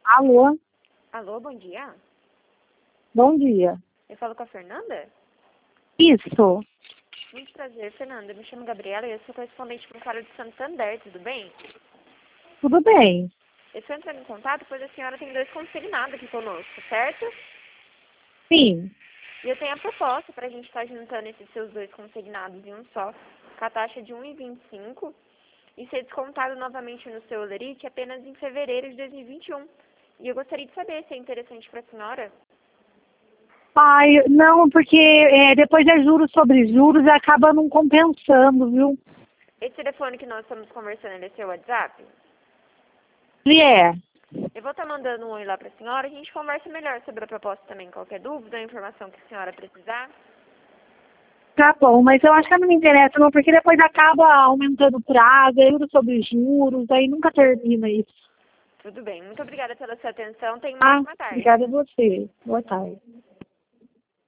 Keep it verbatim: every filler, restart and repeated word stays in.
Alô, Alô, bom dia. bom dia. Eu falo com a Fernanda? Isso, Muito prazer, Fernanda. Eu me chamo Gabriela e eu sou correspondente para o Faro de Santander, tudo bem? tudo bem? Eu estou entrando em contato pois a senhora tem dois consignados aqui conosco, certo? Sim, E eu tenho a proposta para a gente estar juntando esses seus dois consignados em um só, com a taxa de um vírgula vinte e cinco e ser descontado novamente no seu Olerite apenas em fevereiro de dois mil e vinte e um. E eu gostaria de saber se é interessante para a senhora. ai, não, porque é, depois é juros sobre juros e acaba não compensando, viu? Esse telefone que nós estamos conversando, ele é seu WhatsApp? E é, Eu vou estar mandando um oi lá para a senhora, a gente conversa melhor sobre a proposta também, qualquer dúvida, informação que a senhora precisar. tá bom, mas eu acho que não me interessa não, porque depois acaba aumentando o prazo, é juros sobre juros, aí nunca termina isso. Tudo bem, muito obrigada pela sua atenção, tenha uma Ah, ótima tarde. obrigada a você. Boa tarde.